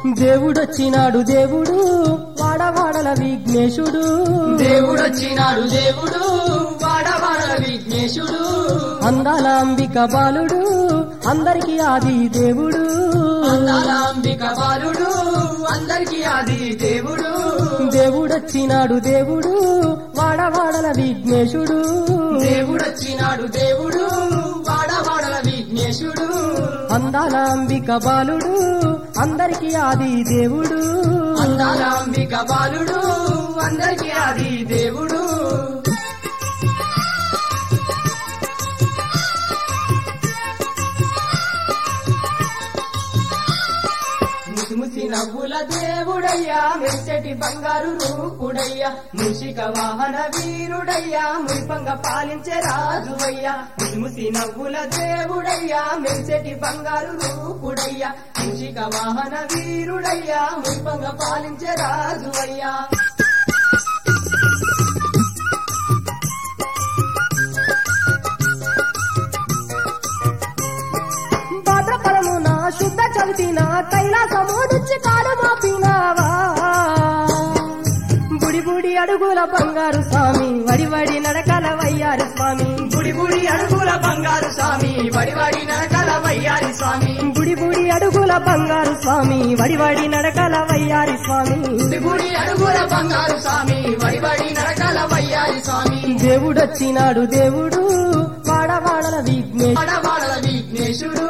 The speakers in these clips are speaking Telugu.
దేవుడొచ్చినాడు దేవుడు వాడవాడల విఘ్నేశుడు దేవుడొచ్చినాడు దేవుడు వాడవాడల విఘ్నేశుడు అందాల అంబిక బాలుడు అందరికి ఆది దేవుడు అందాల అంబిక బాలుడు అందరికి ఆది దేవుడు దేవుడొచ్చినాడు దేవుడు వాడవాడల విఘ్నేశుడు దేవుడొచ్చినాడు దేవుడు వాడవాడల విఘ్నేశుడు అందాల అంబిక బాలుడు అందరికి ఆది దేవుడు అందాల అంబిక బాలుడు అందరికి ఆది దేవుడు ముసి నవ్వుల దేవుడయ్యా మెచ్చటి బంగారు రూపుడయ్యా మూషిక వాహన వీరుడయ్యా మురిపంగ పాలించే రాజువయ్యా ముసి నవ్వుల దేవుడయ్యా మెచ్చటి బంగారు రూపుడయ్యా మూషిక వాహన వీరుడయ్యా మురిపంగ పాలించే రాజువయ్యా భాద్రపదమున శుద్ధ చవితిన కైలాసము నుంచి కాలు మాపినావా బుడి బుడి అడుగుల బంగారు స్వామి వడివడి నడకల వయ్యారి స్వామి బుడి బుడి అడుగుల బంగారు స్వామి వడివడి నడకల వయ్యారి స్వామి బుడి బుడి అడుగుల బంగారు స్వామి వడివడి నడకల వయ్యారి స్వామి బుడి బుడి అడుగుల బంగారు స్వామి వడివడి నడకల వయ్యారి స్వామి దేవుడొచ్చినాడు దేవుడు వాడవాడల విఘ్నేశుడు వాడవాడల విఘ్నేశుడు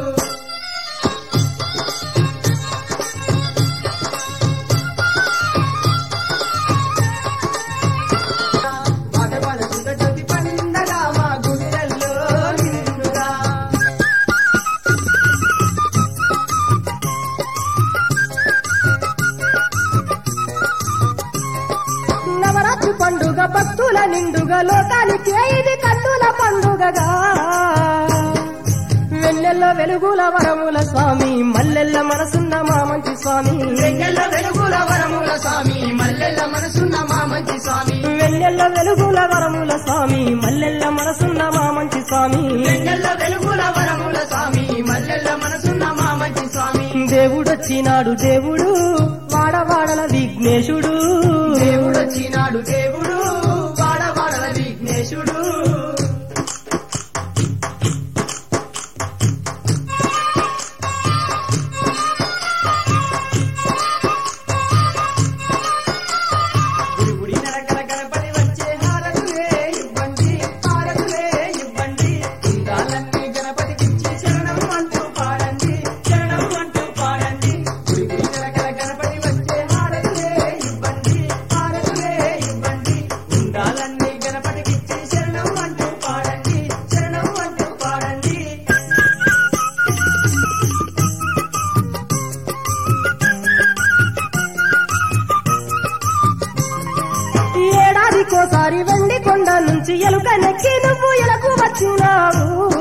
నవరాత్రి పండుగ భక్తుల నిండుగా లోకానికి ఇది కన్నుల పండుగగా వెన్నెల్లో వెలుగుల వరముల స్వామి మల్లెల్ల మనసున్న మా మంచి స్వామి వెన్నెల్ల వెలుగుల వరముల స్వామి మల్లెల్ల మనసున్న మా మంచి స్వామి వెన్నెల్లో వెలుగుల వరముల స్వామి మల్లెల్ల మనసున్న మా మంచి స్వామి వెన్నెల్ల వెలుగుల వరముల స్వామి మల్లెల్ల మనసున్న మా మంచి స్వామి దేవుడొచ్చినాడు దేవుడు వాడవాడల విఘ్నేశుడు దేవుడొచ్చినాడు దేవుడు వాడవాడల విఘ్నేశుడు గుడి నరకల గణపతి వచ్చే హారతులే ఇవ్వండి హారతులే ఇవ్వండి ఇందాలన్నీ గణపతికిచ్చి శరణం అంటూ పాడండి శరణం అంటూ పాడండి గుడి నరకల గణపతి వచ్చే హారతులే ఇవ్వండి హారతులే ఇవ్వండి ఇందాలన్నీ గణపతికిచ్చి శరణం అంటూ పాడండి శరణం అంటూ పాడండి ఏడాదికోసారి వెండి కొండ నుంచి ఎలుక నెక్కి నువ్వు ఎలకు వచ్చినావు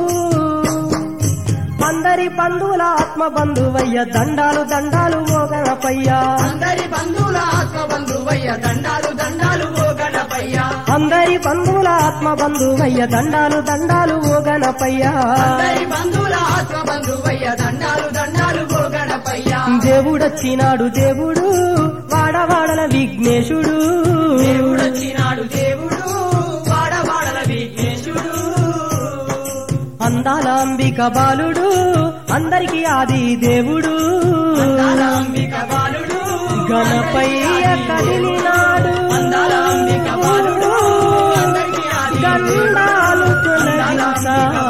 అందరి బంధువుల ఆత్మ బంధువయ్య దండాలు దండాలు ఓ గణపయ్యా అందరి బంధువుల ఆత్మ బంధువయ్య దండాలు దండాలు ఓ గణపయ్య అందరి బంధువుల ఆత్మ బంధువయ్య దండాలు దండాలు ఓ గణపయ్యా అందరి బంధువుల ఆత్మ బంధువయ్య దండాలు దండాలు ఓ గణపయ్య దేవుడొచ్చినాడు దేవుడు వాడవాడల విఘ్నేశుడు దేవుడొచ్చినాడు దేవుడు వాడవాడల విఘ్నేశుడు అందాల అంబిక బాలుడు అందరికి ఆది దేవుడు అందాల అంబిక బాలుడు గణపయ్య కదిలినాడు అందాల అంబిక బాలుడు అందరికీ ఆది గండాలు తొలగించ